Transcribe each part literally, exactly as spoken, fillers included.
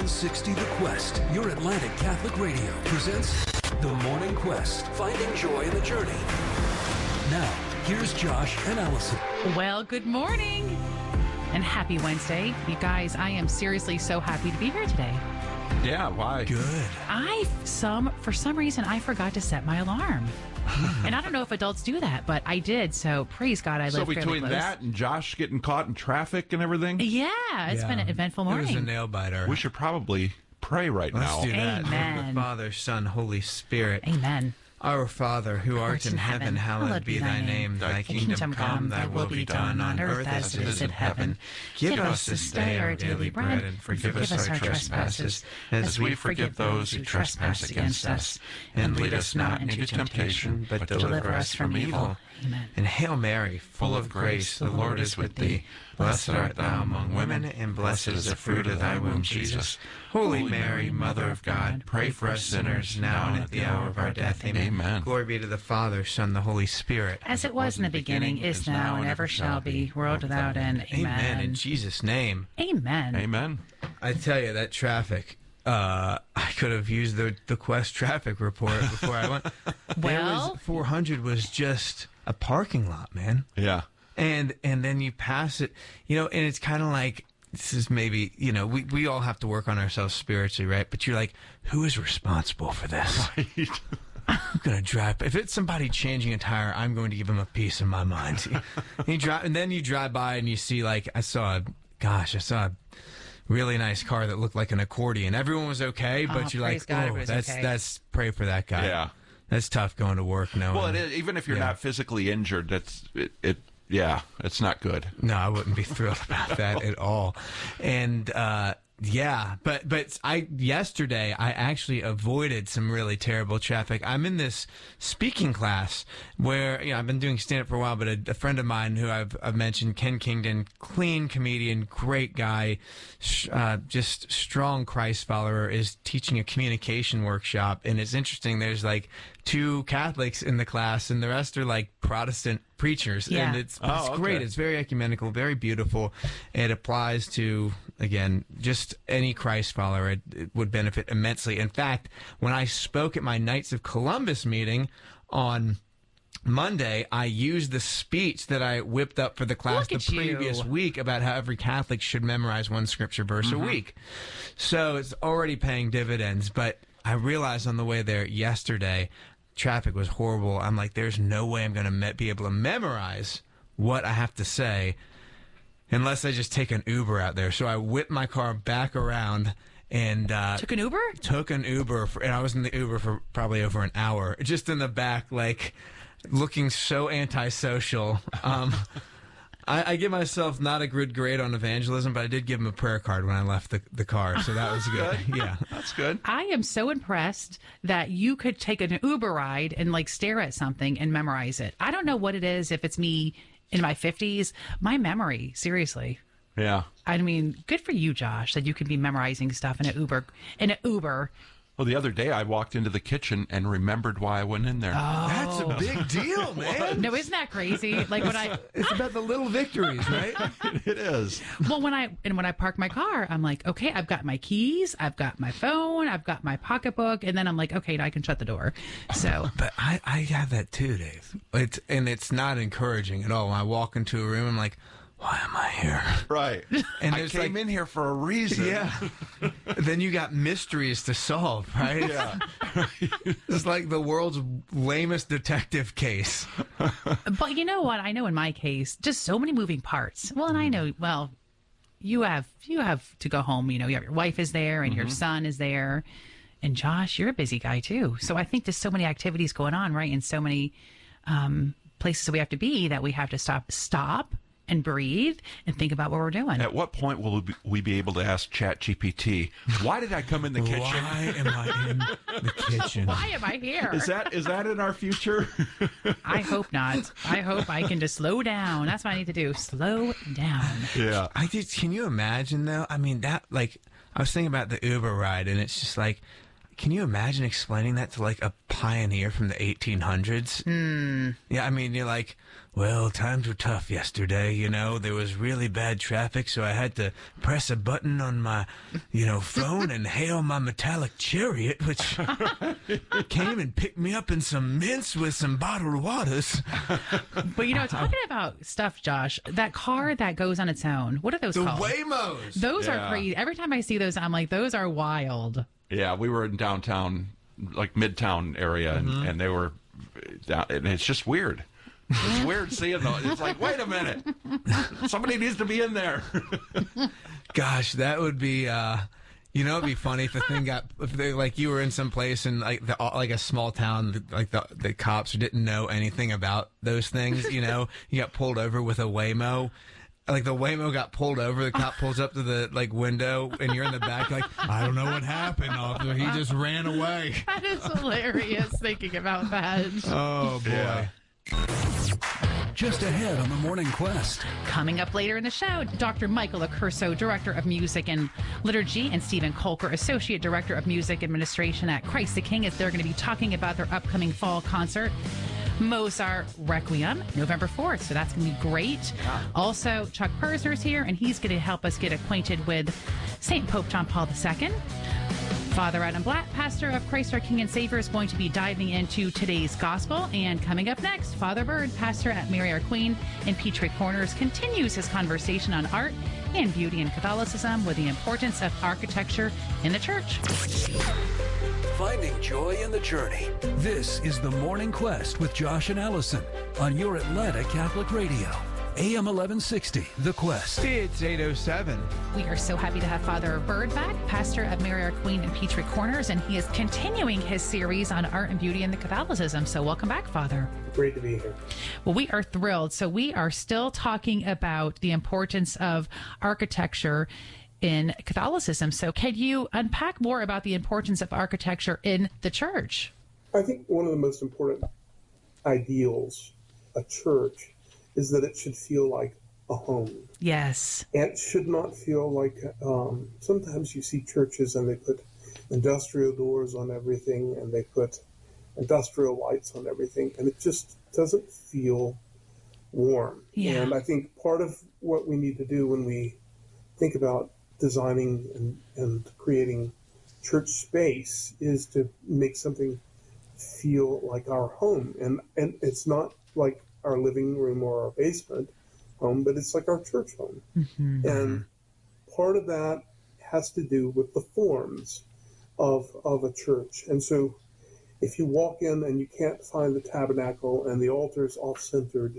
sixty The Quest, your Atlantic Catholic Radio, presents The Morning Quest, finding joy in the journey. Now, here's Josh and Allison. Well, good morning and happy Wednesday. You guys, I am seriously so happy to be here today. Yeah, why? Good. I, some, for some reason, I forgot to set my alarm. And I don't know if adults do that, but I did. So praise God, I so live fairly between close. that and Josh getting caught in traffic and everything, Yeah, it's Yeah. been an eventful It morning. was a nail biter. we should probably pray right Let's now. do that. Amen. Father, Son, Holy Spirit. Amen. Our Father, who art in heaven, hallowed be thy name. Thy kingdom come, thy will be done on earth as it is in heaven. Give us this day our daily bread, and forgive us our trespasses, as we forgive those who trespass against us. And lead us not into temptation, but deliver us from evil. Amen. And Hail Mary, full of grace, the Lord is with thee. Blessed art thou among women, and blessed is the fruit of thy womb, Jesus. Holy Mary, Mother of God, pray for us sinners, now and at the hour of our death. Amen. Amen. Glory be to the Father, Son, the Holy Spirit. As it was in the beginning, is now, and ever shall be, world without end. Amen. Amen. In Jesus' name. Amen. Amen. I tell you, that traffic, uh, I could have used the, the Quest traffic report before I went. There Well- was, four hundred was just a parking lot, man. Yeah. And and then you pass it, you know, and it's kind of like, this is maybe, you know, we, we all have to work on ourselves spiritually, right? But you're like, who is responsible for this? I'm going to drive. If it's somebody changing a tire, I'm going to give them a piece of my mind. And, you drive, and then you drive by and you see, like, I saw, a, gosh, I saw a really nice car that looked like an accordion. Everyone was okay, but Oh, you're praise like, God, oh, everybody's that's, okay. that's, pray for that guy. Yeah. That's tough going to work knowing. Well, it is, even if you're Yeah. not physically injured, that's it, it. Yeah, it's not good. No, I wouldn't be thrilled about that at all. And uh, yeah, but but I yesterday I actually avoided some really terrible traffic. I'm in this speaking class where, you know, I've been doing stand up for a while, but a, a friend of mine who I've, I've mentioned, Ken Kingdon, clean comedian, great guy, sh- uh, just strong Christ follower, is teaching a communication workshop. And it's interesting. There's like two Catholics in the class, and the rest are like Protestant preachers. Yeah. And it's, Oh, it's okay. great. It's very ecumenical, very beautiful. It applies to, again, just any Christ follower. It, it would benefit immensely. In fact, when I spoke at my Knights of Columbus meeting on Monday, I used the speech that I whipped up for the class Look the at you. previous week about how every Catholic should memorize one scripture verse a week. So it's already paying dividends. But I realized on the way there yesterday, traffic was horrible. I'm like, there's no way I'm going to me- be able to memorize what I have to say unless I just take an Uber out there. So I whipped my car back around and uh, Took an Uber? took an Uber, for, and I was in the Uber for probably over an hour, just in the back, like looking so antisocial. Um, I, I give myself not a good grade on evangelism, but I did give him a prayer card when I left the, the car, so that was good. Yeah. That's good. I am so impressed that you could take an Uber ride and like stare at something and memorize it. I don't know what it is, if it's me in my fifties. My memory, seriously. Yeah. I mean, good for you, Josh, that you could be memorizing stuff in an Uber. In an Uber. Well, the other day I walked into the kitchen and remembered why I went in there. That's a big deal, man. No, isn't that crazy? Like when I, It's about the little victories, right? It is. well, when I and when I park my car, I'm like, okay, I've got my keys, I've got my phone, I've got my pocketbook, and then I'm like, okay, now I can shut the door. So But I, I have that too, Dave. It's and it's not encouraging at all. When I walk into a room, I'm like, why am I here? Right. And I there's came like- in here for a reason. Yeah. Then you got mysteries to solve, right? Yeah. It's like the world's lamest detective case. But you know what? I know in my case, just so many moving parts. Well, and I know, well, you have you have to go home. You know, you have your wife is there and your son is there, and Josh, you're a busy guy too. So I think there's so many activities going on, right? And so many um, places that we have to be that we have to stop, stop, and breathe and think about what we're doing. At what point will we be, we be able to ask ChatGPT, why did I come in the kitchen? Why am I in the kitchen? Why am I here? Is that is that in our future? I hope not. I hope I can just slow down. That's what I need to do. Slow down. Yeah. I did. Can you imagine though? I mean, that like I was thinking about the Uber ride, and it's just like, can you imagine explaining that to like a pioneer from the eighteen hundreds? Mm. Yeah, I mean, you're like, well, times were tough yesterday, you know. There was really bad traffic, so I had to press a button on my, you know, phone and hail my metallic chariot, which came and picked me up in some mints with some bottled waters. But, you know, talking about stuff, Josh, that car that goes on its own, what are those The called? Waymos. Those Yeah. are crazy. Every time I see those, I'm like, those are wild. Yeah, we were in downtown, like Midtown area, and, Mm-hmm. and they were down, and it's just weird. It's weird seeing those. It's like, wait a minute, somebody needs to be in there. Gosh, that would be, uh, you know, it'd be funny if the thing got, if they, like you were in some place and like the, like a small town, like the, the cops didn't know anything about those things, you know, you got pulled over with a Waymo. Like the Waymo got pulled over, the cop pulls up to the like window, and you're in the back like, I don't know what happened, officer. He just ran away. That is hilarious thinking about that. Oh boy. Yeah. Just ahead on the Morning Quest. Coming up later in the show, Doctor Michael Accurso, Director of Music and Liturgy, and Stephen Kolker, Associate Director of Music Administration at Christ the King, as they're going to be talking about their upcoming fall concert, Mozart Requiem, November fourth. So that's going to be great. Also, Chuck Purzer's here, and he's going to help us get acquainted with Saint Pope John Paul the Second. Father Adam Blatt, pastor of Christ our King and Savior, is going to be diving into today's gospel. And coming up next, Father Bird, pastor at Mary Our Queen in Petrie Corners, continues his conversation on art and beauty in Catholicism with the importance of architecture in the church. Finding joy in the journey. This is the Morning Quest with Josh and Allison on your Atlanta Catholic Radio. A M eleven sixty, The Quest. It's eight oh seven. We are so happy to have Father Bird back, pastor of Mary Our Queen in Petrie Corners, and he is continuing his series on art and beauty in the Catholicism. So welcome back, Father. Great to be here. Well, we are thrilled. So we are still talking about the importance of architecture in Catholicism. So can you unpack more about the importance of architecture in the church? I think one of the most important ideals of a church is that it should feel like a home. Yes. And it should not feel like, um, sometimes you see churches and they put industrial doors on everything and they put industrial lights on everything, and it just doesn't feel warm. Yeah. And I think part of what we need to do when we think about designing and, and creating church space is to make something feel like our home. And, and it's not like our living room or our basement home, but it's like our church home. Mm-hmm. And part of that has to do with the forms of of a church. And so if you walk in and you can't find the tabernacle and the altar is off-centered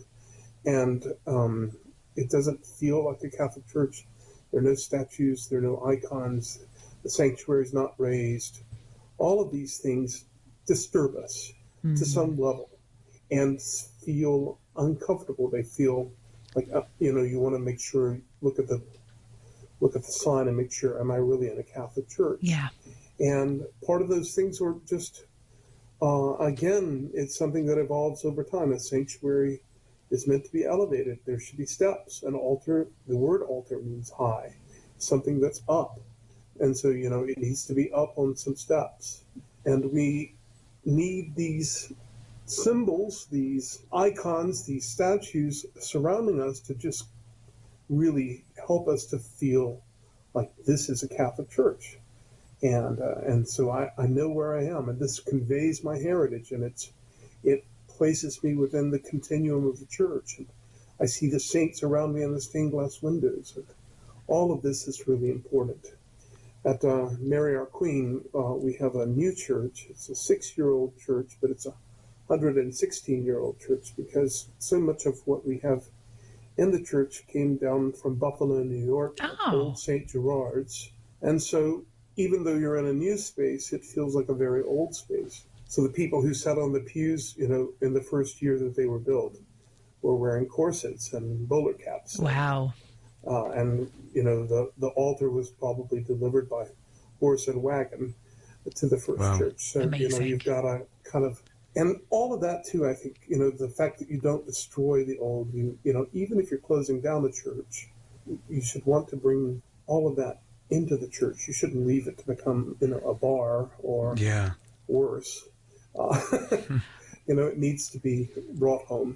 and um, it doesn't feel like a Catholic church, there are no statues, there are no icons, the sanctuary is not raised, all of these things disturb us mm-hmm. to some level and feel uncomfortable. They feel like, uh, you know, you want to make sure, look at the look at the sign and make sure, am I really in a Catholic church? Yeah. And part of those things are just, uh, again, it's something that evolves over time. A sanctuary is meant to be elevated. There should be steps. An altar, the word altar means high, something that's up. And so, you know, it needs to be up on some steps. And we need these symbols, these icons, these statues surrounding us to just really help us to feel like this is a Catholic church. And uh, and so I, I know where I am, and this conveys my heritage, and it's it places me within the continuum of the church. And I see the saints around me in the stained glass windows. And all of this is really important. At uh, Mary Our Queen, uh, we have a new church. It's a six-year-old church, but it's a one hundred sixteen-year-old church because so much of what we have in the church came down from Buffalo, New York, Oh. old Saint Gerard's. And so even though you're in a new space, it feels like a very old space. So the people who sat on the pews, you know, in the first year that they were built were wearing corsets and bowler caps. Wow. Uh, and, you know, the, the altar was probably delivered by horse and wagon to the first Wow. church. So, Amazing. you know, you've got a kind of, and all of that too, I think, you know, the fact that you don't destroy the old, you, you know, even if you're closing down the church, you should want to bring all of that into the church. You shouldn't leave it to become, you know, a bar or Yeah. worse. Uh, you know, it needs to be brought home.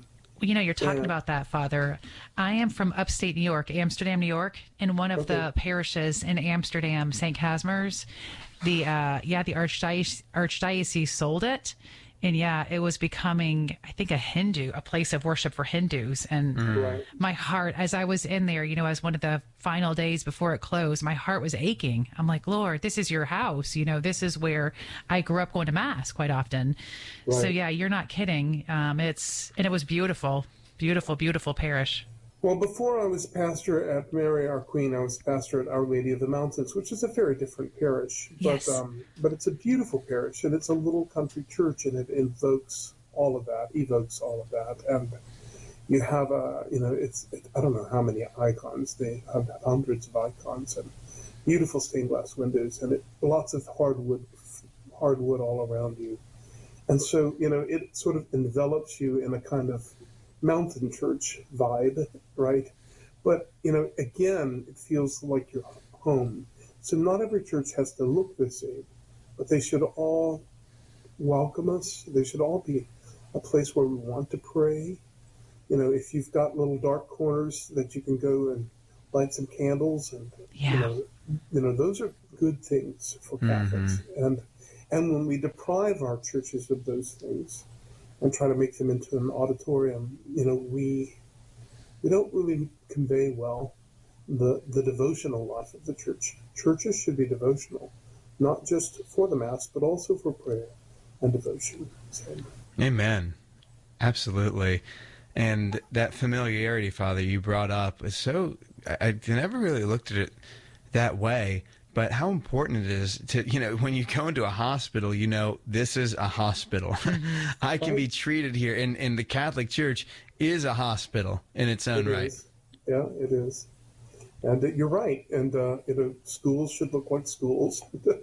You know, you're talking Yeah. about that, Father. I am from upstate New York, Amsterdam, New York, and one of Okay. the parishes in Amsterdam, Saint Casimir's, the uh, yeah, the archdiocese, archdiocese sold it, and yeah, it was becoming, I think, a Hindu, a place of worship for Hindus, and Right. my heart, as I was in there, you know, as one of the final days before it closed, my heart was aching. I'm like, Lord, this is your house. You know, this is where I grew up going to mass quite often. So Right. yeah, you're not kidding. Um, it's and it was beautiful, beautiful, beautiful parish. Well, before I was pastor at Mary Our Queen, I was pastor at Our Lady of the Mountains, which is a very different parish. Yes. But um, but it's a beautiful parish, and it's a little country church, and it invokes all of that, evokes all of that. And you have a, you know, it's it, I don't know how many icons. They have hundreds of icons and beautiful stained glass windows, and it, lots of hardwood, hardwood all around you. And so, you know, it sort of envelops you in a kind of mountain church vibe, right? But, you know, again, it feels like you're home. So not every church has to look the same, but they should all welcome us. They should all be a place where we want to pray. You know, if you've got little dark corners that you can go and light some candles, and Yeah. you know, you know, those are good things for Catholics. And and when we deprive our churches of those things and try to make them into an auditorium, you know, we we don't really convey well the the devotional life of the church. Churches should be devotional, not just for the Mass, but also for prayer and devotion. So, Amen. Absolutely. And that familiarity, Father, you brought up is so, I, I've never really looked at it that way, but how important it is to, you know, when you go into a hospital, you know, this is a hospital. I can be treated here. And, and the Catholic Church is a hospital in its own It right. is. Yeah, it is. And uh, you're right. And uh, you know, schools should look like schools.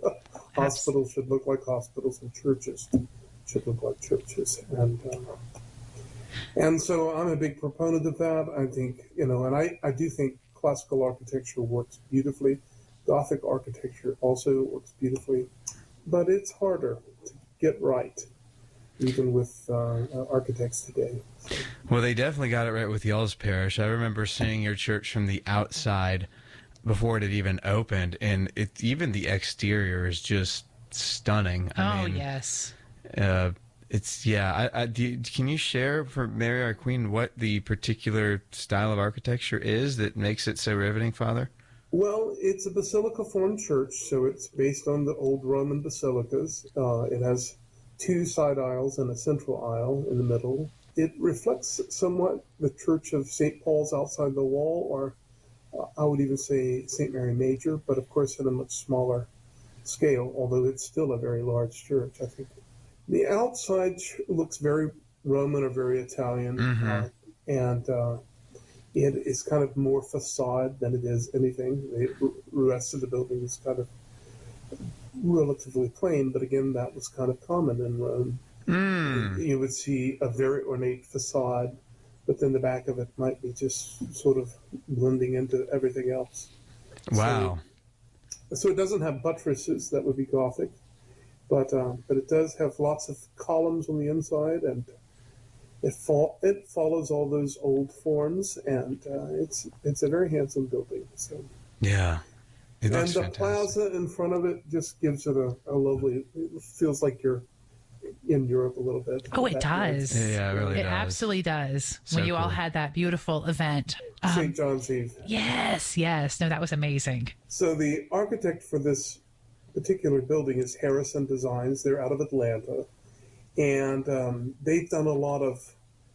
Hospitals should look like hospitals, and churches should look like churches. And uh, and so I'm a big proponent of that. I think, you know, and I, I do think classical architecture works beautifully. Gothic architecture also works beautifully. But it's harder to get right, even with uh, architects today. So. Well, they definitely got it right with y'all's parish. I remember seeing your church from the outside before it had even opened, and it, even the exterior is just stunning. I Oh, mean, yes. Uh, it's yeah. I, I, do you, can you share for Mary Our Queen what the particular style of architecture is that makes it so riveting, Father? Well, it's a basilica-formed church, so it's based on the old Roman basilicas. Uh, it has two side aisles and a central aisle in the middle. It reflects somewhat the Church of Saint Paul's outside the wall, or uh, I would even say Saint Mary Major, but of course in a much smaller scale, although it's still a very large church, I think. The outside looks very Roman or very Italian, Mhm. uh, and uh, it is kind of more facade than it is anything. The rest of the building is kind of relatively plain, but again, that was kind of common in Rome. Mm. You would see a very ornate facade, but then the back of it might be just sort of blending into everything else. Wow. So, so it doesn't have buttresses, that would be Gothic, but uh, but it does have lots of columns on the inside, and it fo- it follows all those old forms, and uh, it's it's a very handsome building. So. Yeah. It And looks the fantastic. plaza in front of it just gives it a, a lovely, it feels like you're in Europe a little bit. Oh, it That does. nice. Yeah, yeah, it really It does. absolutely does. So when you all cool. had that beautiful event. Um, Saint John's Eve. yes, yes. No, that was amazing. So the architect for this particular building is Harrison Designs. They're out of Atlanta. And um, they've done a lot of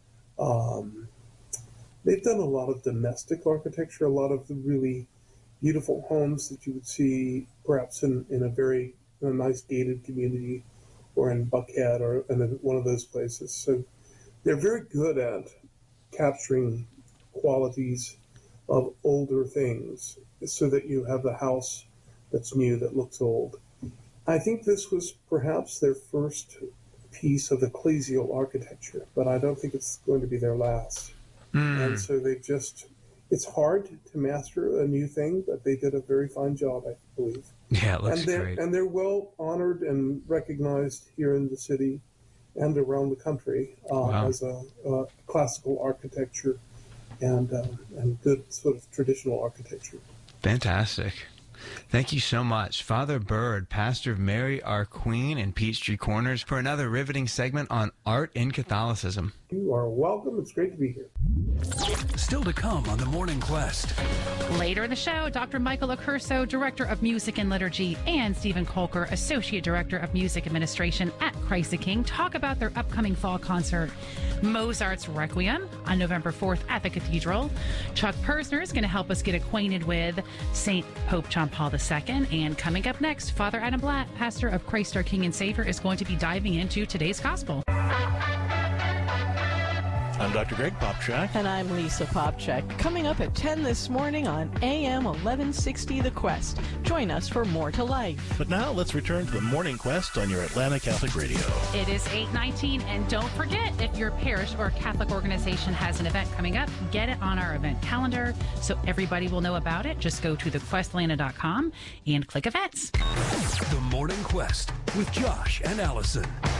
um, they've done a lot of domestic architecture, a lot of the really beautiful homes that you would see perhaps in, in a very in a nice gated community or in Buckhead or in a, one of those places. So they're very good at capturing qualities of older things so that you have a house that's new that looks old. I think this was perhaps their first piece of ecclesial architecture, but I don't think it's going to be their last. Mm. And so they just, it's hard to master a new thing, but they did a very fine job, I believe. Yeah, it looks and they're great. and they're well honored and recognized here in the city. and around the country uh, Wow. as a, uh classical architecture and uh, and good sort of traditional architecture. Fantastic. Thank you so much, Father Bird, pastor of Mary Our Queen in Peachtree Corners, for another riveting segment on art in Catholicism. You are welcome. It's great to be here. Still to come on the Morning Quest. Later in the show, Doctor Michael Accurso, Director of Music and Liturgy, and Stephen Kolker, Associate Director of Music Administration at Christ the King, talk about their upcoming fall concert, Mozart's Requiem, on November fourth at the Cathedral. Chuck Persner is going to help us get acquainted with Saint Pope John Paul the Second. And coming up next, Father Adam Blatt, pastor of Christ our King and Savior, is going to be diving into today's gospel. I'm Doctor Greg Popchak. And I'm Lisa Popchak. Coming up at ten this morning on A M eleven sixty The Quest. Join us for More to Life. But now let's return to the Morning Quest on your Atlanta Catholic Radio. It is eight nineteen, and don't forget, if your parish or Catholic organization has an event coming up, get it on our event calendar so everybody will know about it. Just go to the quest atlanta dot com and click events. The Morning Quest with Josh and Allison.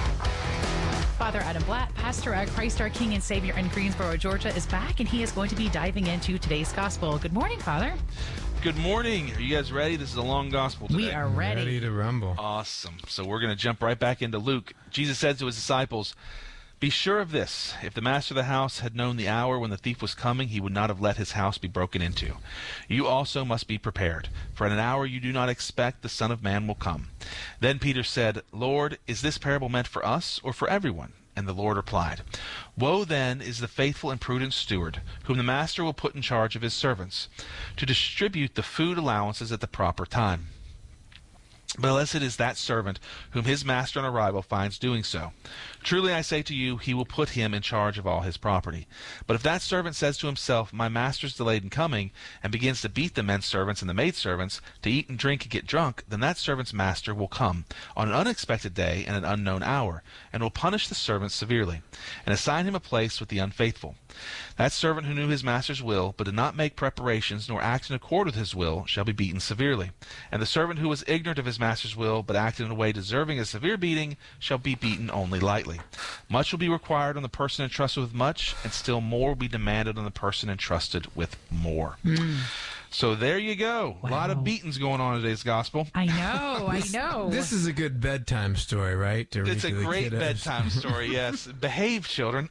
Father Adam Blatt, pastor at Christ our King and Savior in Greensboro, Georgia, is back, and he is going to be diving into today's gospel. Good morning, Father. Good morning. Are you guys ready? This is a long gospel today. We are ready. Ready to rumble. Awesome. So we're going to jump right back into Luke. Jesus said to his disciples, "Be sure of this, if the master of the house had known the hour when the thief was coming, he would not have let his house be broken into. You also must be prepared, for in an hour you do not expect the Son of Man will come." Then Peter said, "Lord, is this parable meant for us or for everyone?" And the Lord replied, "Woe then is the faithful and prudent steward, whom the master will put in charge of his servants, to distribute the food allowances at the proper time. But blessed is that servant whom his master on arrival finds doing so. Truly I say to you, he will put him in charge of all his property. But if that servant says to himself, 'My master's delayed in coming,' and begins to beat the men servants and the maidservants, to eat and drink and get drunk, then that servant's master will come on an unexpected day and an unknown hour, and will punish the servant severely, and assign him a place with the unfaithful. That servant who knew his master's will, but did not make preparations nor act in accord with his will, shall be beaten severely. And the servant who was ignorant of his master's will, but acted in a way deserving a severe beating, shall be beaten only lightly. Much will be required on the person entrusted with much, and still more will be demanded on the person entrusted with more." Mm. So there you go. Wow. A lot of beatings going on in today's gospel. I know, I know. This is a good bedtime story, right? To It's a read to the great kiddos. bedtime story, yes. Behave, children.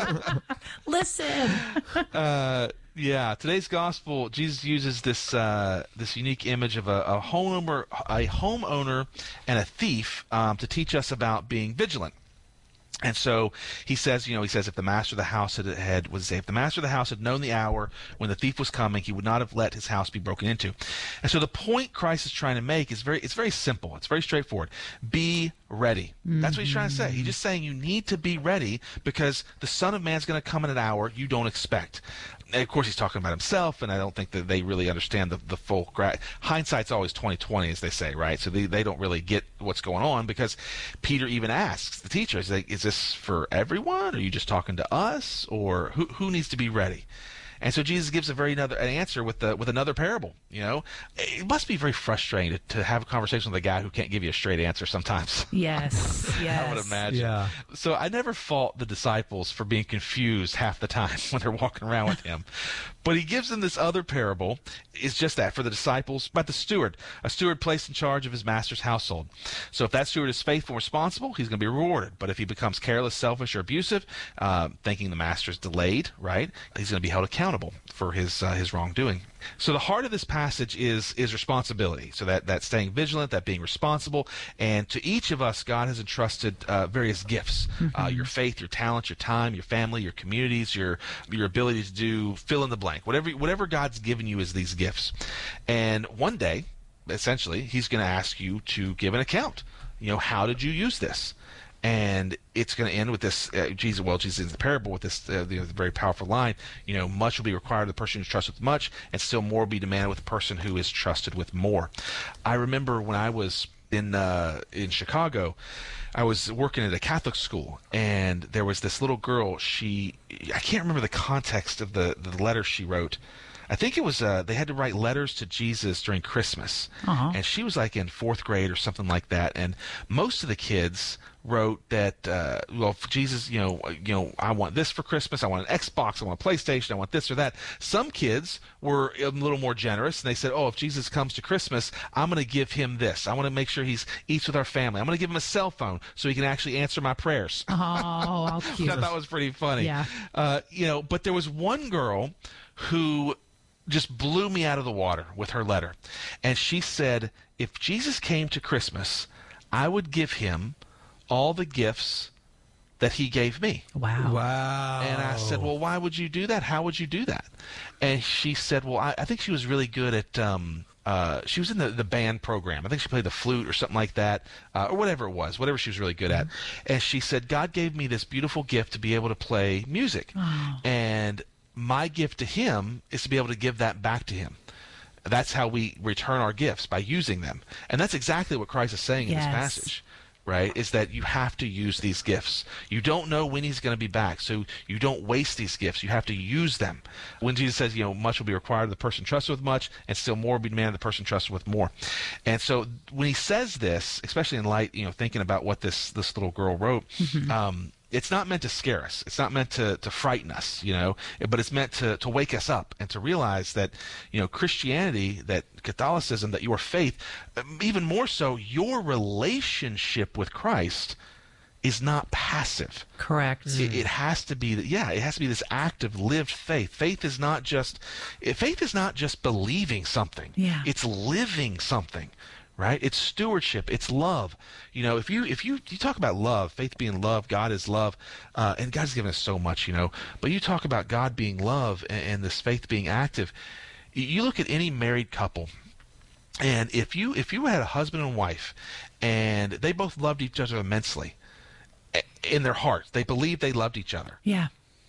Listen. Uh, yeah, today's gospel, Jesus uses this uh, this unique image of a, a homeowner, a homeowner, and a thief um, to teach us about being vigilant. And so he says, you know, he says, if the master of the house had, had was say, if the master of the house had known the hour when the thief was coming, he would not have let his house be broken into. And so the point Christ is trying to make is very, it's very simple. It's very straightforward. Be ready. Mm-hmm. That's what he's trying to say. He's just saying you need to be ready because the Son of Man's going to come in an hour you don't expect. And of course, he's talking about himself, and I don't think that they really understand the, the full gra- hindsight's always twenty twenty, as they say, right? So they, they don't really get what's going on because Peter even asks the teacher, he's like, is this for everyone? Are you just talking to us? Or who who needs to be ready? And so Jesus gives a very another an answer with the with another parable. You know, it must be very frustrating to, to have a conversation with a guy who can't give you a straight answer sometimes. Yes, yes. I would imagine. Yeah. So I never fault the disciples for being confused half the time when they're walking around with him. But he gives them this other parable. It's just that for the disciples, about the steward, a steward placed in charge of his master's household. So if that steward is faithful and responsible, he's going to be rewarded. But if he becomes careless, selfish, or abusive, uh, thinking the master's delayed, right, he's going to be held accountable for his uh, his wrongdoing. So the heart of this passage is is responsibility. So that, that staying vigilant, that being responsible. And to each of us, God has entrusted uh, various gifts. Mm-hmm. Uh, your faith, your talent, your time, your family, your communities, your your ability to do fill in the blank. Whatever whatever God's given you is these gifts. And one day, essentially, he's going to ask you to give an account. You know, how did you use this? And it's going to end with this, uh, Jesus, well, Jesus in the parable with this uh, the, the very powerful line, you know, much will be required of the person who is trusted with much, and still more will be demanded with the person who is trusted with more. I remember when I was in uh, in Chicago, I was working at a Catholic school, and there was this little girl. She, I can't remember the context of the, the letter she wrote. I think it was, uh, they had to write letters to Jesus during Christmas. Uh-huh. And she was like in fourth grade or something like that. And most of the kids wrote that, uh, well, for Jesus, you know, you know, I want this for Christmas. I want an Xbox. I want a PlayStation. I want this or that. Some kids were a little more generous, and they said, oh, if Jesus comes to Christmas, I'm going to give him this. I want to make sure he eats with our family. I'm going to give him a cell phone so he can actually answer my prayers. Oh, how cute. I thought that was pretty funny. Yeah. Uh, you know, but there was one girl who just blew me out of the water with her letter. And she said, if Jesus came to Christmas, I would give him all the gifts that he gave me. Wow. Wow. And I said, well, why would you do that? How would you do that? And she said, well, I, I think she was really good at, um, uh, she was in the, the band program. I think she played the flute or something like that, uh, or whatever it was, whatever she was really good at. And she said, God gave me this beautiful gift to be able to play music. Oh. And my gift to him is to be able to give that back to him. That's how we return our gifts, by using them. And that's exactly what Christ is saying in Yes. this passage, right? Is that you have to use these gifts. You don't know when he's going to be back, so you don't waste these gifts. You have to use them. When Jesus says, you know, much will be required of the person trusted with much, and still more will be demanded of the person trusted with more. And so when he says this, especially in light, you know, thinking about what this, this little girl wrote, mm-hmm. um, it's not meant to scare us. It's not meant to, to frighten us, you know, but it's meant to, to wake us up and to realize that, you know, Christianity, that Catholicism, that your faith, even more so, your relationship with Christ is not passive. Correct. It, it has to be, yeah, it has to be this active, lived faith. Faith is not just, faith is not just believing something. Yeah. It's living something. Right? It's stewardship. It's love. You know, if you if you you talk about love, faith being love, God is love, uh, and God's given us so much, you know. But you talk about God being love and, and this faith being active. You look at any married couple, and if you if you had a husband and wife, and they both loved each other immensely, in their hearts, they believed they loved each other. Yeah.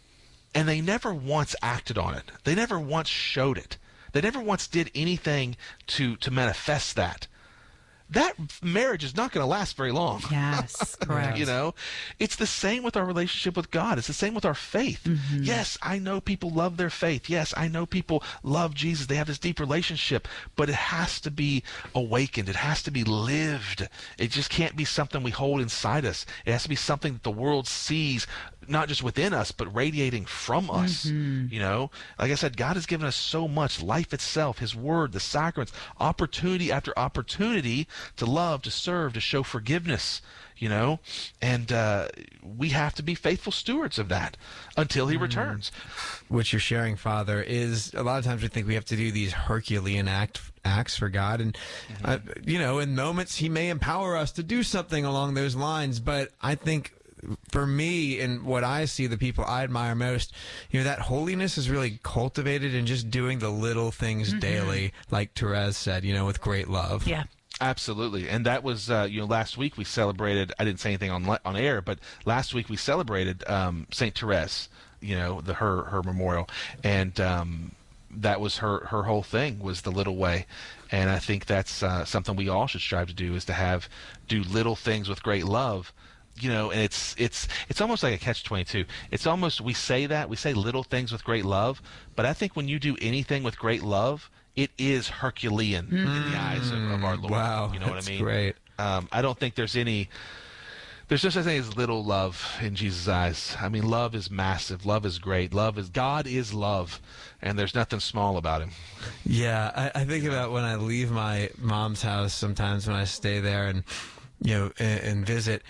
And they never once acted on it. They never once showed it. They never once did anything to to manifest that. That marriage is not going to last very long. Yes, correct. You know, it's the same with our relationship with God. It's the same with our faith. Mm-hmm. Yes, I know people love their faith. Yes, I know people love Jesus. They have this deep relationship, but it has to be awakened. It has to be lived. It just can't be something we hold inside us. It has to be something that the world sees, not just within us, but radiating from us. Mm-hmm. You know, like I said, God has given us so much, life itself, his word, the sacraments, opportunity after opportunity to love, to serve, to show forgiveness, you know, and uh, we have to be faithful stewards of that until he mm. returns. What you're sharing, Father, is a lot of times we think we have to do these Herculean act, acts for God, and mm-hmm. uh, you know, in moments he may empower us to do something along those lines, but I think for me and what I see, the people I admire most, you know, that holiness is really cultivated in just doing the little things mm-hmm. daily, like Therese said, you know, with great love. Yeah. Absolutely. And that was, uh, you know, last week we celebrated, I didn't say anything on on air, but last week we celebrated um, Saint Therese, you know, the her her memorial. And um, that was her, her whole thing, was the little way. And I think that's uh, something we all should strive to do, is to have, do little things with great love. You know, and it's it's it's almost like a catch twenty-two. It's almost, we say that, we say little things with great love, but I think when you do anything with great love, it is Herculean mm. in the eyes of, of our Lord. Wow, you know what that's I mean? Great. Um, I don't think there's any, there's no such thing as little love in Jesus' eyes. I mean, love is massive. Love is great. Love is, God is love, and there's nothing small about him. Yeah, I, I think about when I leave my mom's house sometimes when I stay there and, you know, and, and visit.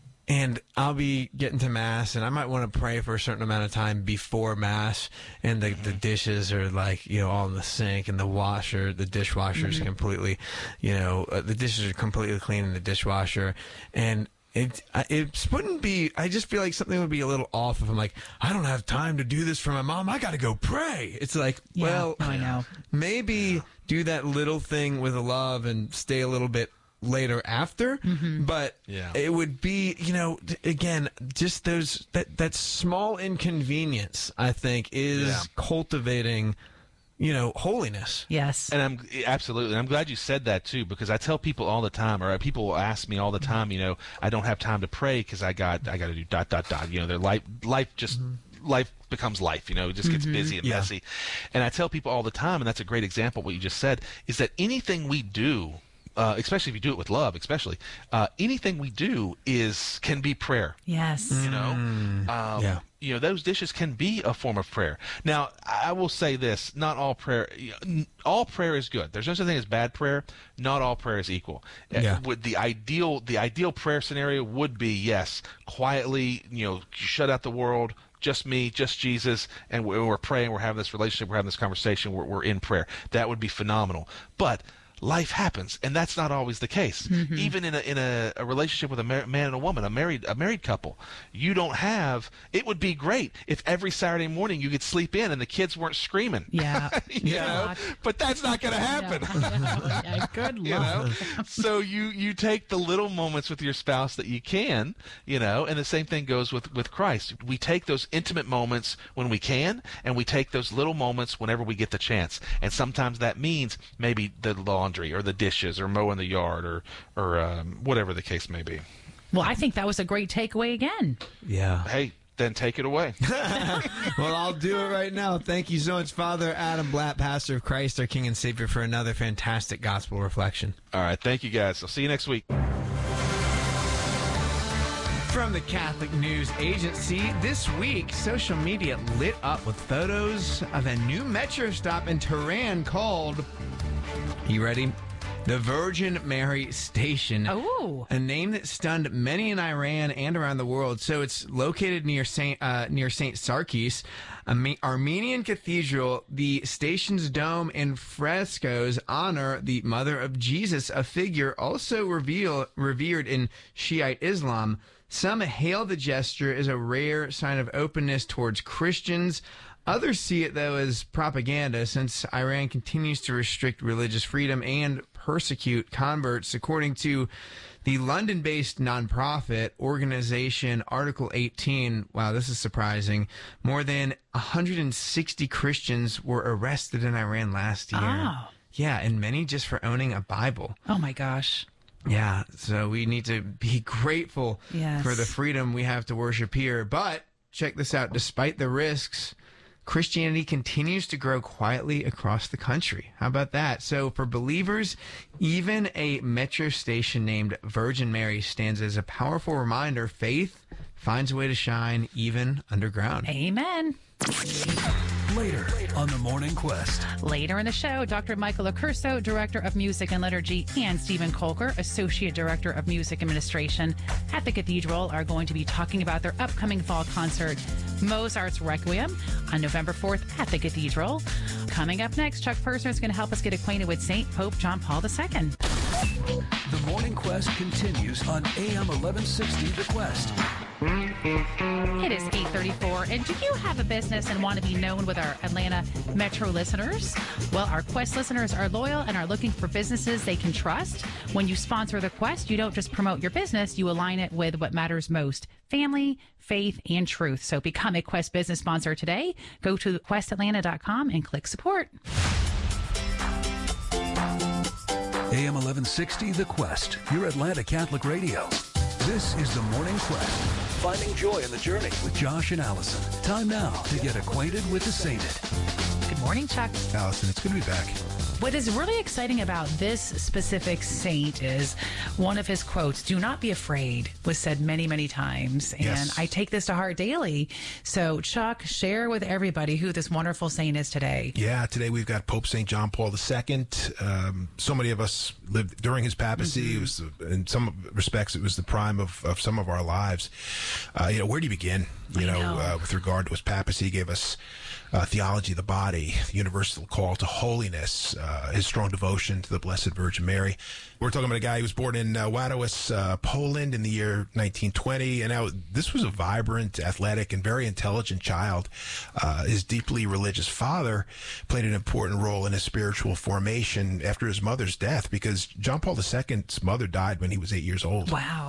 And I'll be getting to Mass, and I might want to pray for a certain amount of time before Mass, and the, the dishes are, like, you know, all in the sink, and the washer, the dishwasher is mm-hmm. completely, you know, uh, the dishes are completely clean in the dishwasher. And it, it wouldn't be, I just feel like something would be a little off if I'm like, I don't have time to do this for my mom. I got to go pray. It's like, yeah, well, I know. Maybe do that little thing with love and stay a little bit later after, mm-hmm. but yeah. it would be, you know, again, just those, that, that small inconvenience, I think, is yeah. cultivating, you know, holiness. Yes. And I'm absolutely, I'm glad you said that too, because I tell people all the time, or people will ask me all the time, you know, I don't have time to pray because I got, I got to do dot, dot, dot, you know, their life, life just, mm-hmm. life becomes life, you know, it just gets mm-hmm. busy and yeah. messy. And I tell people all the time, and that's a great example of what you just said, is that anything we do uh, especially if you do it with love, especially uh, anything we do is can be prayer. Yes. You know, um, yeah. you know, those dishes can be a form of prayer. Now, I will say this: not all prayer, all prayer is good. There's no such thing as bad prayer. Not all prayer is equal. Yeah. Uh, Would the ideal, the ideal prayer scenario would be yes, quietly, you know, shut out the world. Just me, just Jesus, and we're praying, we're having this relationship, we're having this conversation, we're, we're in prayer. That would be phenomenal. But life happens, and that's not always the case. Mm-hmm. Even in a in a, a relationship with a mar- man and a woman, a married a married couple, you don't have. It would be great if every Saturday morning you could sleep in and the kids weren't screaming. Yeah, you yeah. know, but that's not going to happen. Yeah. Yeah. Good luck. You know? So you you take the little moments with your spouse that you can, you know, and the same thing goes with with Christ. We take those intimate moments when we can, and we take those little moments whenever we get the chance. And sometimes that means maybe the law or the dishes or mowing the yard or or um, whatever the case may be. Well, I think that was a great takeaway again. Yeah. Hey, then take it away. Well, I'll do it right now. Thank you so much, Father Adam Blatt, pastor of Christ, our King and Savior, for another fantastic gospel reflection. All right. Thank you, guys. I'll see you next week. From the Catholic News Agency, this week, social media lit up with photos of a new metro stop in Tehran called, you ready? The Virgin Mary Station. Oh. A name that stunned many in Iran and around the world. So it's located near Saint uh, near Saint Sarkis, an Armenian cathedral. The station's dome and frescoes honor the Mother of Jesus, a figure also reveal, revered in Shiite Islam. Some hail the gesture as a rare sign of openness towards Christians. Others see it, though, as propaganda, since Iran continues to restrict religious freedom and persecute converts. According to the London-based nonprofit organization Article eighteen, wow, this is surprising, more than one hundred sixty Christians were arrested in Iran last year. Oh. Yeah, and many just for owning a Bible. Oh, my gosh. Yeah, so we need to be grateful Yes. for the freedom we have to worship here. But check this out. Despite the risks, Christianity continues to grow quietly across the country. How about that? So for believers, even a metro station named Virgin Mary stands as a powerful reminder faith finds a way to shine even underground. Amen. Later on The Morning Quest. Later in the show, Doctor Michael Accurso, Director of Music and Liturgy, and Stephen Kolker, Associate Director of Music Administration at the Cathedral, are going to be talking about their upcoming fall concert, Mozart's Requiem, on November fourth at the Cathedral. Coming up next, Chuck Purser is going to help us get acquainted with Saint Pope John Paul the Second. The Morning Quest continues on A M eleven sixty The Quest. It is eight thirty-four, and do you have a business and want to be known with our Atlanta Metro listeners? Well, our Quest listeners are loyal and are looking for businesses they can trust. When you sponsor the Quest, you don't just promote your business, you align it with what matters most: family, faith, and truth. So become a Quest business sponsor today. Go to quest atlanta dot com and click support. A M eleven sixty The Quest, your Atlanta Catholic Radio. This is The Morning Quest. Finding joy in the journey with Josh and Allison. Time now to get acquainted with the sainted. Good morning, Chuck. Allison, it's good to be back. What is really exciting about this specific saint is one of his quotes, "Do not be afraid," was said many, many times. And Yes. I take this to heart daily. So, Chuck, share with everybody who this wonderful saint is today. Yeah, today we've got Pope Saint John Paul the Second. Um, so many of us lived during his papacy. Mm-hmm. It was, in some respects, it was the prime of, of some of our lives. Uh, you know, where do you begin? You know, know. Uh, with regard to his papacy, he gave us uh, theology of the body, the universal call to holiness, uh, his strong devotion to the Blessed Virgin Mary. We're talking about a guy who was born in uh, Wadowicz, uh, Poland in the year nineteen twenty. And now this was a vibrant, athletic, and very intelligent child. Uh, his deeply religious father played an important role in his spiritual formation after his mother's death, because John Paul the Second's mother died when he was eight years old. Wow.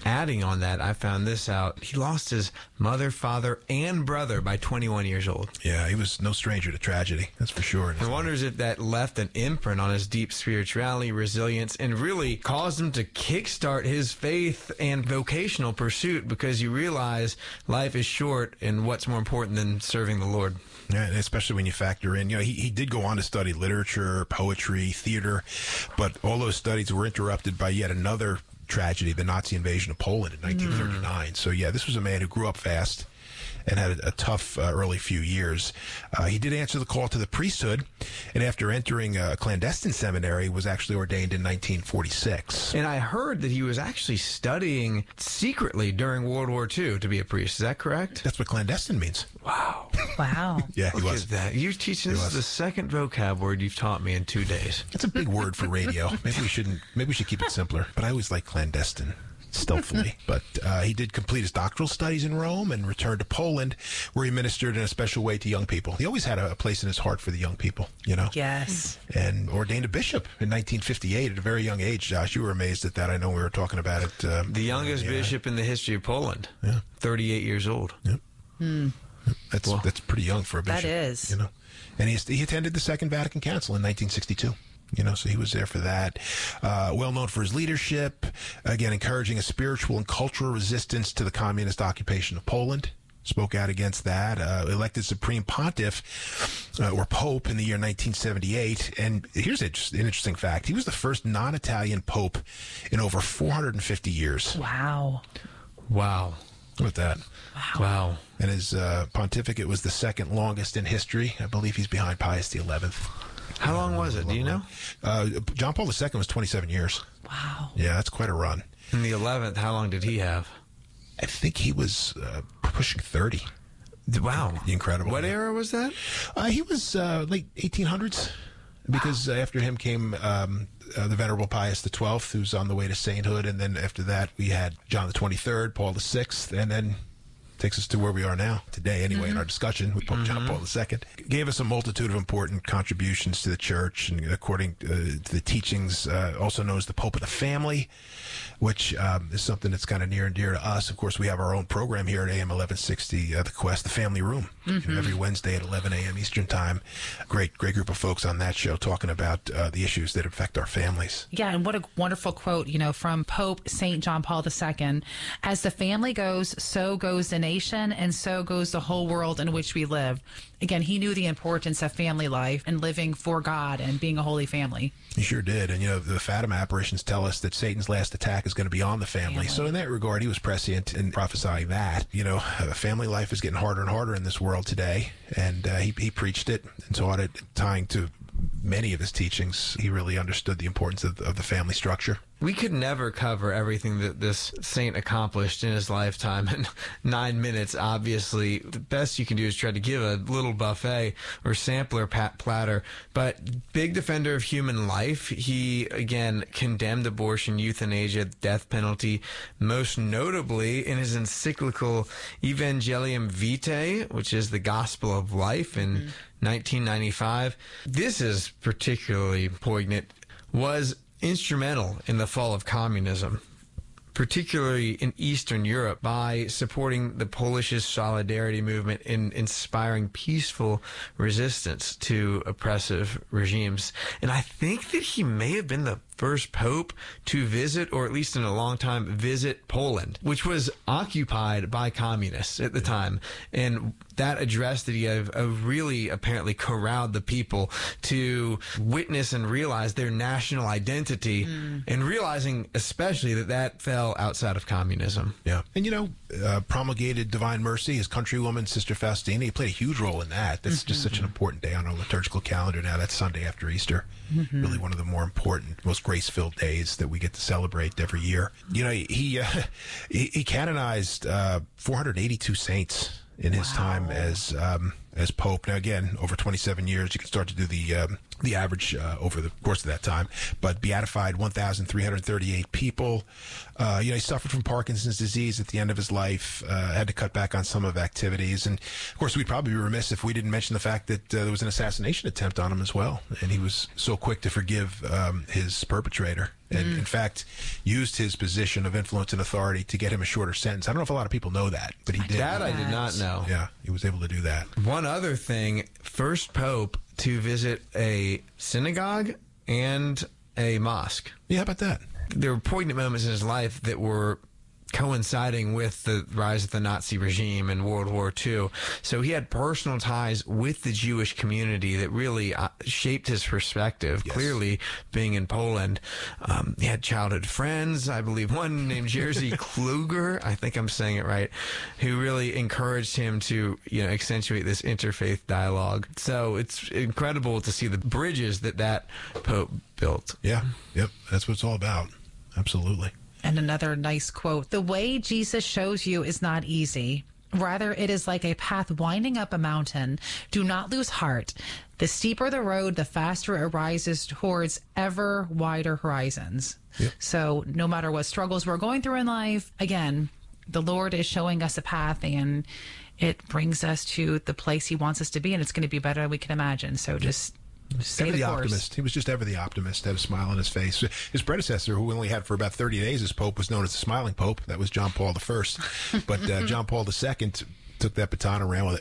adding on that, I found this out. He lost his mother, father, and brother by twenty-one years old. Yeah, he was no stranger to tragedy, that's for sure. I wonders if that left an imprint on his deep spirituality, resilience, and really caused him to kickstart his faith and vocational pursuit, because you realize life is short and what's more important than serving the Lord. Yeah, and especially when you factor in, you know, he, he did go on to study literature, poetry, theater, but all those studies were interrupted by yet another tragedy, the Nazi invasion of Poland in nineteen thirty-nine. Mm. So, yeah, this was a man who grew up fast and had a, a tough uh, early few years. Uh, he did answer the call to the priesthood, and after entering a clandestine seminary, was actually ordained in nineteen forty-six. And I heard that he was actually studying secretly during World War Two to be a priest. Is that correct? That's what clandestine means. Wow. Wow. Yeah, he Look was. at that. You're teaching this is the second vocab word you've taught me in two days. It's a big word for radio. Maybe we shouldn't. Maybe we should keep it simpler. But I always like clandestine. Stealthily. But uh, he did complete his doctoral studies in Rome and returned to Poland, where he ministered in a special way to young people. He always had a, a place in his heart for the young people, you know? Yes. And ordained a bishop in nineteen fifty-eight at a very young age. Josh, you were amazed at that. I know we were talking about it. Um, the youngest yeah. bishop in the history of Poland. Yeah. thirty-eight years old. Yep. Hmm. That's, well, that's pretty young for a bishop. That is. You know? And he, he attended the Second Vatican Council in nineteen sixty-two. You know, so he was there for that. Uh, well known for his leadership, again, encouraging a spiritual and cultural resistance to the communist occupation of Poland. Spoke out against that. Uh, elected Supreme Pontiff, uh, or Pope, in the year nineteen seventy-eight. And here's an interesting fact. He was the first non-Italian Pope in over four hundred fifty years. Wow. Wow. Look at that. Wow. Wow. And his uh, pontificate was the second longest in history. I believe he's behind Pius the eleventh. How long was it? Do you know? Uh, John Paul the Second was twenty-seven years. Wow. Yeah, that's quite a run. And the eleventh, how long did he have? I think he was uh, pushing thirty. Wow. Incredible. What era was that? Uh, he was uh, late eighteen hundreds, because wow. uh, after him came um, uh, the Venerable Pius the twelfth, who's on the way to sainthood. And then after that, we had John the twenty-third, Paul the sixth, and then takes us to where we are now, today anyway, mm-hmm. in our discussion with Pope mm-hmm. John Paul the Second. Gave us a multitude of important contributions to the church, and according uh, to the teachings, uh, also known as the Pope of the Family, which um, is something that's kind of near and dear to us. Of course, we have our own program here at A M eleven sixty, uh, The Quest, The Family Room, mm-hmm. you know, every Wednesday at eleven a.m. Eastern Time. Great, great group of folks on that show talking about uh, the issues that affect our families. Yeah, and what a wonderful quote, you know, from Pope Saint John Paul the Second. As the family goes, so goes the nation, and so goes the whole world in which we live. Again, he knew the importance of family life and living for God and being a holy family. He sure did. And, you know, the Fatima apparitions tell us that Satan's last attack is going to be on the family. family. So in that regard, he was prescient in prophesying that. You know, uh, family life is getting harder and harder in this world today. And uh, he, he preached it and taught it, tying to many of his teachings. He really understood the importance of, of the family structure. We could never cover everything that this saint accomplished in his lifetime in nine minutes. Obviously, the best you can do is try to give a little buffet or sampler pat platter. But big defender of human life, he, again, condemned abortion, euthanasia, death penalty, most notably in his encyclical Evangelium Vitae, which is the gospel of life, in mm-hmm. nineteen ninety-five. This is particularly poignant, was instrumental in the fall of communism, particularly in Eastern Europe, by supporting the Polish solidarity movement in inspiring peaceful resistance to oppressive regimes. And I think that he may have been the first pope to visit, or at least in a long time, visit Poland, which was occupied by communists at the time. And that address that he gave uh, really apparently corralled the people to witness and realize their national identity, mm. and realizing especially that that fell outside of communism. Yeah. And, you know, uh, promulgated Divine Mercy, his countrywoman, Sister Faustina, he played a huge role in that. That's mm-hmm. just such an important day on our liturgical calendar now. That's Sunday after Easter. Mm-hmm. Really one of the more important, most grace-filled days that we get to celebrate every year. You know, he uh, he, he canonized uh, four hundred eighty-two saints in his wow. time as um, as Pope. Now, again, over twenty-seven years, you can start to do the um, the average uh, over the course of that time. But beatified one thousand three hundred thirty-eight people. Uh, you know, he suffered from Parkinson's disease at the end of his life, uh, had to cut back on some of activities. And, of course, we'd probably be remiss if we didn't mention the fact that uh, there was an assassination attempt on him as well. And he was so quick to forgive um, his perpetrator. And, mm. in fact, used his position of influence and authority to get him a shorter sentence. I don't know if a lot of people know that, but he did. That I did not know. Yeah, he was able to do that. One other thing, first pope to visit a synagogue and a mosque. Yeah, how about that? There were poignant moments in his life that were coinciding with the rise of the Nazi regime in World War Two. So he had personal ties with the Jewish community that really uh, shaped his perspective. Yes. Clearly, being in Poland, um, he had childhood friends, I believe one named Jerzy Kluger, I think I'm saying it right, who really encouraged him to, you know, accentuate this interfaith dialogue. So it's incredible to see the bridges that that Pope built. Yeah, yep, that's what it's all about. Absolutely. And another nice quote, the way Jesus shows you is not easy. Rather, it is like a path winding up a mountain. Do not lose heart. The steeper the road, the faster it rises towards ever wider horizons. Yep. So no matter what struggles we're going through in life, again, the Lord is showing us a path, and it brings us to the place he wants us to be, and it's going to be better than we can imagine. So just... Stay ever the, the course. optimist. He was just ever the optimist, had a smile on his face. His predecessor, who we only had for about thirty days as Pope, was known as the Smiling Pope. That was John Paul the First. But uh, John Paul the Second took that baton and ran with it.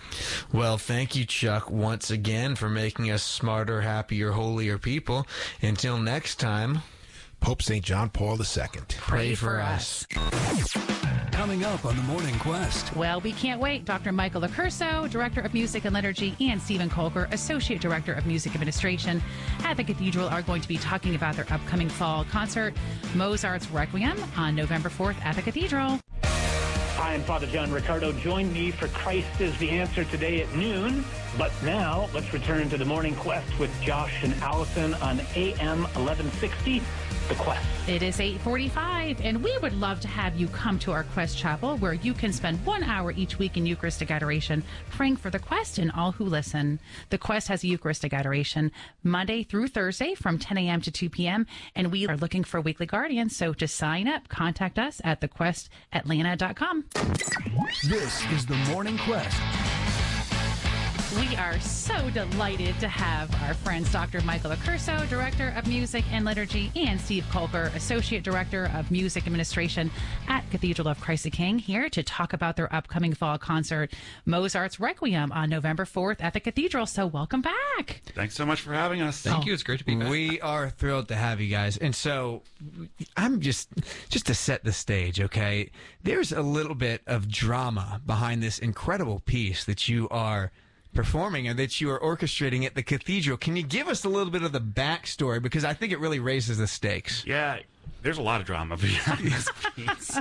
Well, thank you, Chuck, once again for making us smarter, happier, holier people. Until next time, Pope Saint John Paul the Second. Pray, Pray for, for us. us. Coming up on the Morning Quest. Well, we can't wait. Doctor Michael Accurso, Director of Music and Liturgy, and Stephen Kolker, Associate Director of Music Administration at the Cathedral, are going to be talking about their upcoming fall concert, Mozart's Requiem, on November fourth at the Cathedral. Hi, I'm Father John Riccardo. Join me for Christ is the Answer today at noon. But now, let's return to the Morning Quest with Josh and Allison on A M eleven sixty, The Quest. It is eight forty-five, and we would love to have you come to our Quest Chapel, where you can spend one hour each week in Eucharistic adoration, praying for the Quest and all who listen. The Quest has a Eucharistic adoration Monday through Thursday from ten a.m. to two p.m., and we are looking for weekly guardians, so to sign up, contact us at the quest atlanta dot com. This is the Morning Quest. We are so delighted to have our friends Doctor Michael Accurso, Director of Music and Liturgy, and Steve Kolker, Associate Director of Music Administration at Cathedral of Christ the King, here to talk about their upcoming fall concert, Mozart's Requiem, on November fourth at the Cathedral. So welcome back. Thanks so much for having us. Thank oh. you. It's great to be back. We are thrilled to have you guys. And so I'm just, just to set the stage, okay, there's a little bit of drama behind this incredible piece that you are performing and that you are orchestrating at the Cathedral. Can you give us a little bit of the backstory? Because I think it really raises the stakes. Yeah, there's a lot of drama behind this piece.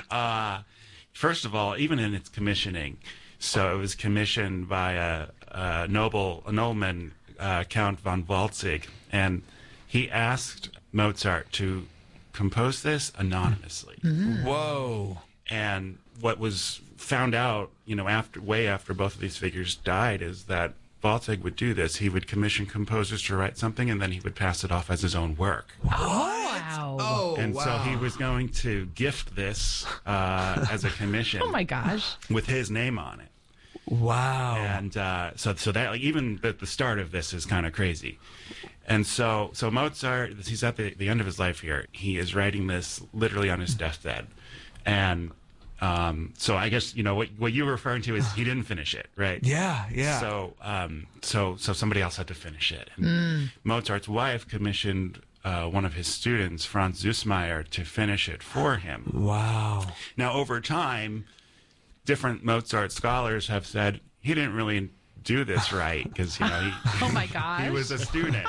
uh, first of all, even in its commissioning, so it was commissioned by a, a noble, a nobleman, uh, Count von Waltzig, and he asked Mozart to compose this anonymously. Mm-hmm. Whoa. And what was found out, you know, after way after both of these figures died, is that Waltzig would do this. He would commission composers to write something, and then he would pass it off as his own work. What? Wow. Oh, and wow. so he was going to gift this uh, as a commission. Oh, my gosh. With his name on it. Wow. And uh, so so that, like, even the, the start of this is kind of crazy. And so so Mozart, he's at the, the end of his life here. He is writing this literally on his deathbed. And um, so I guess, you know, what what you were referring to is he didn't finish it, right? Yeah, yeah. So um, so so somebody else had to finish it. And mm. Mozart's wife commissioned uh, one of his students, Franz Süssmayr, to finish it for him. Wow. Now, over time, different Mozart scholars have said he didn't really do this right because, you know, he, oh my gosh. he was a student.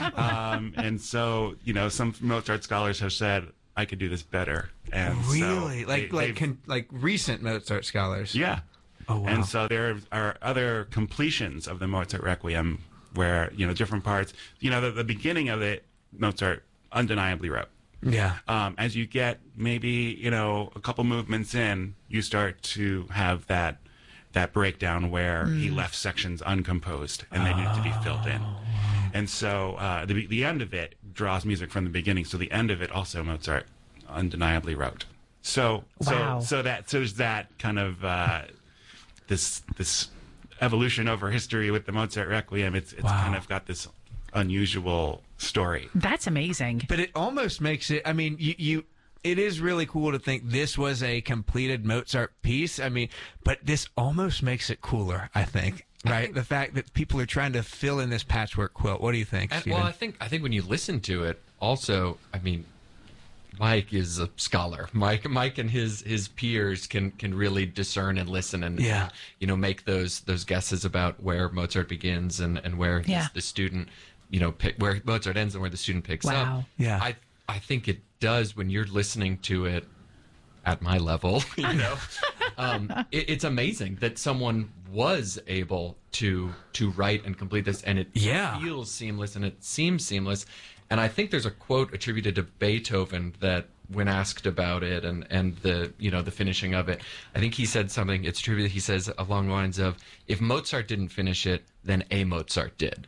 um, and so, you know, some Mozart scholars have said, I could do this better. And really? So like they, like con- like recent Mozart scholars? Yeah. Oh, wow. And so there are other completions of the Mozart Requiem where, you know, different parts, you know, the, the beginning of it, Mozart undeniably wrote. Yeah. Um, as you get maybe, you know, a couple movements in, you start to have that that breakdown where Mm. he left sections uncomposed and they needed to be filled in. And so uh, the the end of it draws music from the beginning. So the end of it also Mozart undeniably wrote. So Wow. so so that so there's that kind of uh, this this evolution over history with the Mozart Requiem. It's it's Wow. kind of got this unusual story. That's amazing. But it almost makes it, I mean, you, you, it is really cool to think this was a completed Mozart piece. I mean, but this almost makes it cooler, I think, right? The fact that people are trying to fill in this patchwork quilt. What do you think, And, Stephen? well, I think I think when you listen to it, also, I mean, Mike is a scholar. Mike, Mike, and his his peers can can really discern and listen and, Yeah. and, you know, make those those guesses about where Mozart begins and and where Yeah. the student, you know, pick, where Mozart ends and where the student picks Wow. up. Yeah. I I think it does when you're listening to it at my level. You know, um, it, it's amazing that someone was able to to write and complete this, and it Yeah. feels seamless and it seems seamless. And I think there's a quote attributed to Beethoven that, when asked about it and, and the you know the finishing of it, I think he said something. It's attributed. He says along the lines of, "If Mozart didn't finish it, then a Mozart did."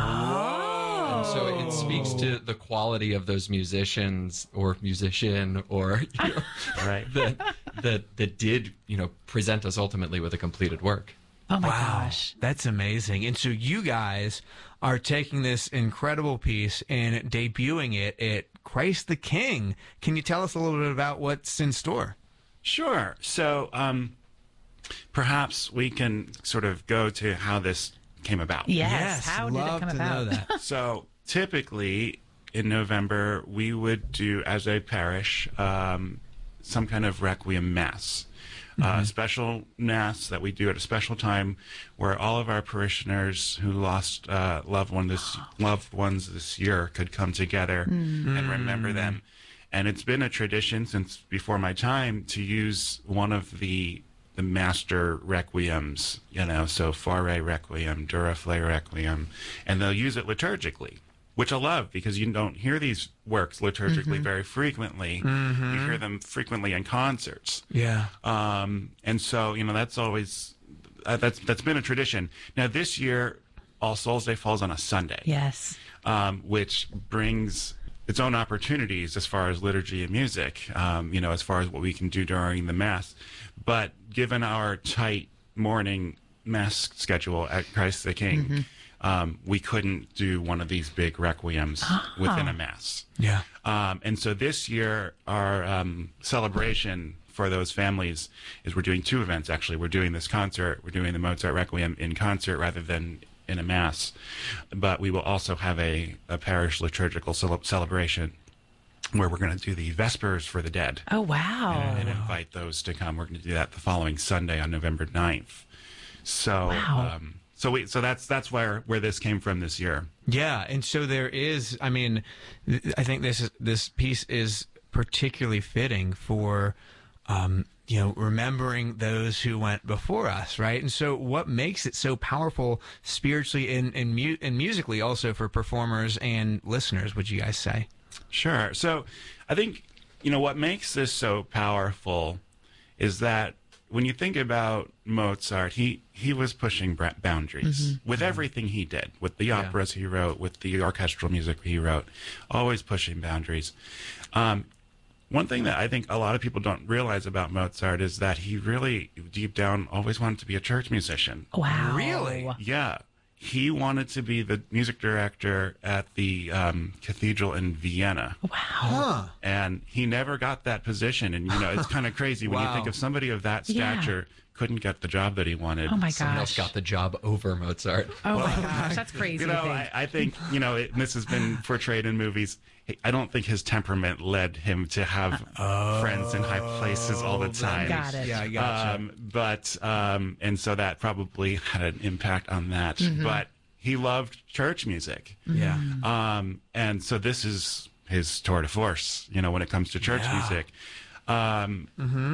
And so it speaks to the quality of those musicians or musician or you know, Right. that that that did you know present us ultimately with a completed work. Oh my Wow, gosh. that's amazing. And so you guys are taking this incredible piece and debuting it at Christ the King. Can you tell us a little bit about what's in store? Sure. So um, perhaps we can sort of go to how this came about. Yes. How did it love come to about? know that. So typically in November, we would do, as a parish, um, some kind of Requiem Mass. Uh, a special Mass that we do at a special time where all of our parishioners who lost uh, loved, one this, loved ones this year could come together and remember them. And it's been a tradition since before my time to use one of the the master requiems, you know, so Fare Requiem, Duraflame Requiem, and they'll use it liturgically, which I love because you don't hear these works liturgically very frequently. You hear them frequently in concerts. Yeah. Um, and so, you know, that's always, uh, that's that's been a tradition. Now, this year, All Souls Day falls on a Sunday. Yes. Um, which brings its own opportunities as far as liturgy and music, um, you know, as far as what we can do during the Mass. But given our tight morning Mass schedule at Christ the King, Mm-hmm. um, we couldn't do one of these big requiems within a Mass. Yeah. Um, and so this year, our um, celebration for those families is we're doing two events, actually. We're doing this concert. We're doing the Mozart Requiem in concert rather than in a Mass. But we will also have a, a parish liturgical cel- celebration where we're going to do the Vespers for the Dead. Oh, wow. And, and invite those to come. We're going to do that the following Sunday on November ninth. So, Wow. um, so we, so that's that's where where this came from this year. Yeah, and so there is. I mean, th- I think this is, this piece is particularly fitting for, um, you know, remembering those who went before us, right? And so, what makes it so powerful spiritually and and, mu- and musically, also for performers and listeners? Would you guys say? Sure. So, I think you know what makes this so powerful is that when you think about Mozart, he, he was pushing bra- boundaries with everything he did, with the operas he wrote, with the orchestral music he wrote, always pushing boundaries. Um, one thing that I think a lot of people don't realize about Mozart is that he really, deep down, always wanted to be a church musician. Wow. Really? Yeah. He wanted to be the music director at the um, cathedral in Vienna. Wow. Huh. And he never got that position. And, you know, it's kind of crazy when you Wow. think of somebody of that Yeah. stature couldn't get the job that he wanted. Oh, my Someone else gosh. got the job over Mozart. Oh, my gosh. That's crazy You to know, think. I, I think, you know, it, and this has been portrayed in movies. I don't think his temperament led him to have friends in high places all the time. Got it. Yeah, I gotcha. Um, but, um, and so that probably had an impact on that. But he loved church music. yeah. Um, and so this is his tour de force, you know, when it comes to church Yeah. music. Um,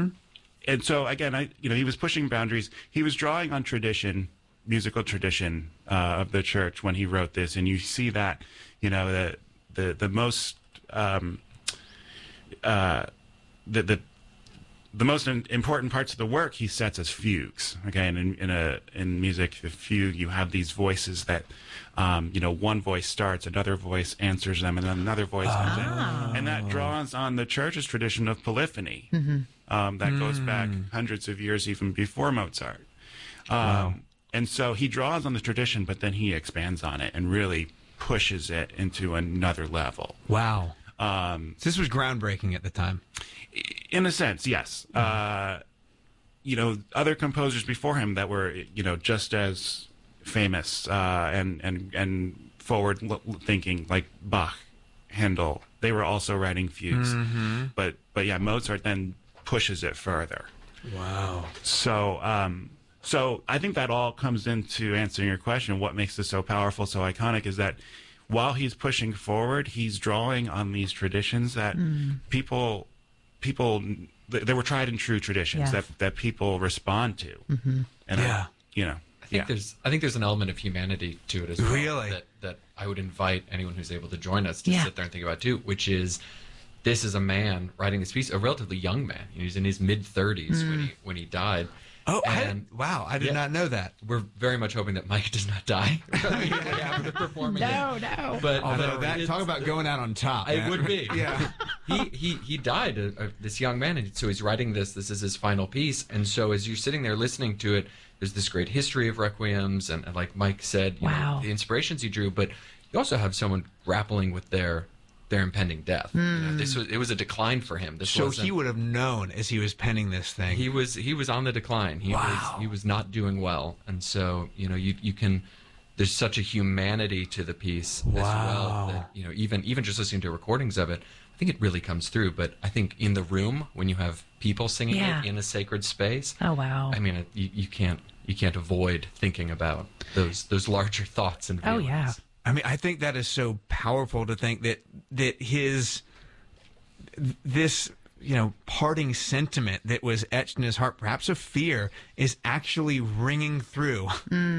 And so again, I, you know, he was pushing boundaries. He was drawing on tradition, musical tradition uh, of the church when he wrote this. And you see that, you know, the, the, the most, um, uh, the, the, the most in, important parts of the work he sets as fugues. Okay, and in, in a in music, the fugue, you have these voices that, um, you know, one voice starts, another voice answers them, and then another voice comes Oh. in, and that draws on the church's tradition of polyphony. Mhm. Um, that Mm. goes back hundreds of years, even before Mozart. Um, Wow. And so he draws on the tradition, but then he expands on it and really pushes it into another level. Wow. Um, so this was groundbreaking at the time. In a sense, yes. Uh, you know, other composers before him that were, you know, just as famous uh, and and and forward thinking, like Bach, Handel, they were also writing fugues. Mhm. But but yeah, Mozart then pushes it further. Wow. So um, so I think that all comes into answering your question. What makes this so powerful, so iconic, is that while he's pushing forward, he's drawing on these traditions that Mm. people. people th- there were tried and true traditions Yeah. that that people respond to. Mhm. And I- Yeah. you know I think yeah. there's I think there's an element of humanity to it as well. Really? That that I would invite anyone who's able to join us to Yeah. sit there and think about too, which is this is a man writing this piece, a relatively young man. He was in his mid thirties when Mm. he when he died. Oh, I, And- wow! I did yeah. not know that. We're very much hoping that Mike does not die immediately after the performance. No, no. But Although but that it's- talk about going out on top. It man. would be. Yeah. he he he died. Uh, uh, this young man, and so he's writing this. This is his final piece, and so as you're sitting there listening to it, there's this great history of requiems, and, and like Mike said, you Wow. know, the inspirations he drew. But you also have someone grappling with their their impending death. You know, this was it was a decline for him. This So wasn't, he would have known as he was penning this thing. he was he was on the decline. He Wow. was he was not doing well, and so you know you you can. There's such a humanity to the piece as well Wow. that you know even even just listening to recordings of it, I think it really comes through. But I think in the room when you have people singing Yeah. it in a sacred space, Oh, wow. I mean it, you, you can't you can't avoid thinking about those those larger thoughts and Oh, feelings. yeah. I mean, I think that is so powerful to think that that his this you know parting sentiment that was etched in his heart, perhaps of fear, is actually ringing through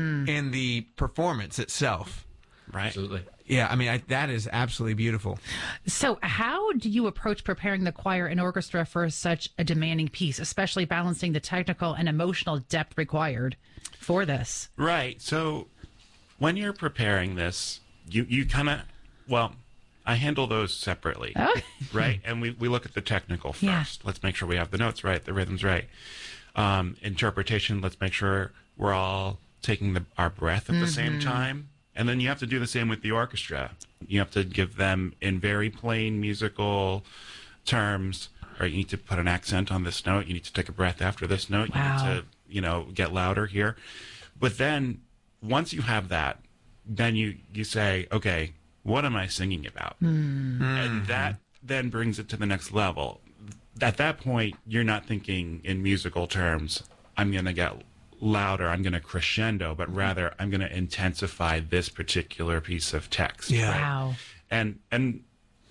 in the performance itself. right. Absolutely. Yeah, I mean, I, that is absolutely beautiful. So, how do you approach preparing the choir and orchestra for such a demanding piece, especially balancing the technical and emotional depth required for this? Right. So when you're preparing this, you, you kind of, well, I handle those separately, Oh. right? And we, we look at the technical first. Yeah. Let's make sure we have the notes right, the rhythm's right. Um, interpretation, let's make sure we're all taking the, our breath at the same time. And then you have to do the same with the orchestra. You have to give them, in very plain musical terms, or you need to put an accent on this note, you need to take a breath after this note, Wow. you need to, you know, get louder here. But then once you have that, then you, you say, okay, what am I singing about? And that then brings it to the next level. At that point, you're not thinking in musical terms, I'm going to get louder, I'm going to crescendo, but rather I'm going to intensify this particular piece of text. Yeah. right? Wow. And and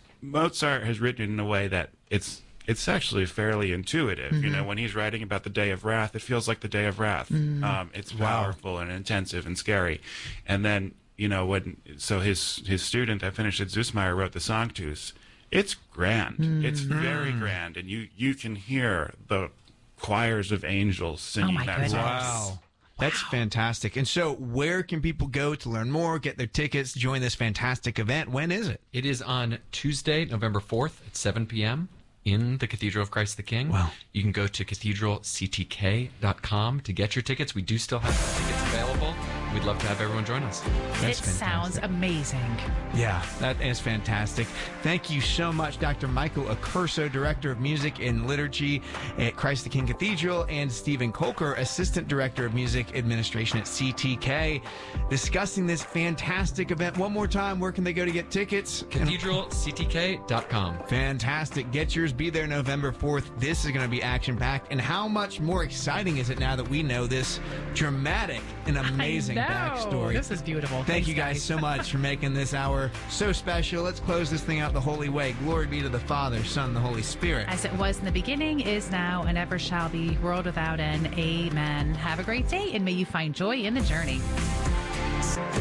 Mozart has written in a way that it's it's actually fairly intuitive. You know, when he's writing about the Day of Wrath, it feels like the Day of Wrath. Um, it's powerful and intensive and scary. And then, you know, when so his his student that finished at Zusmeyer wrote the Sanctus. It's grand. It's very grand, and you you can hear the choirs of angels singing my that goodness. song. Wow. That's fantastic. And so, where can people go to learn more, get their tickets, join this fantastic event? When is it? It is on Tuesday, November fourth at seven p.m. in the Cathedral of Christ the King. Wow. You can go to cathedral c t k dot com to get your tickets. We do still have some tickets available. We'd love to have everyone join us. That's it sounds amazing. Yeah, that is fantastic. Thank you so much, Doctor Michael Accurso, Director of Music and Liturgy at Christ the King Cathedral, and Stephen Kolker, Assistant Director of Music Administration at C T K, discussing this fantastic event. One more time, where can they go to get tickets? cathedral c t k dot com. Fantastic. Get yours. Be there November fourth. This is going to be action-packed. And how much more exciting is it now that we know this dramatic and amazing I know. backstory? This is beautiful. Thank Thanks, you guys so much for making this hour so special. Let's close this thing out the holy way. Glory be to the Father, Son, and the Holy Spirit. As it was in the beginning, is now, and ever shall be, world without end. Amen. Have a great day, and may you find joy in the journey.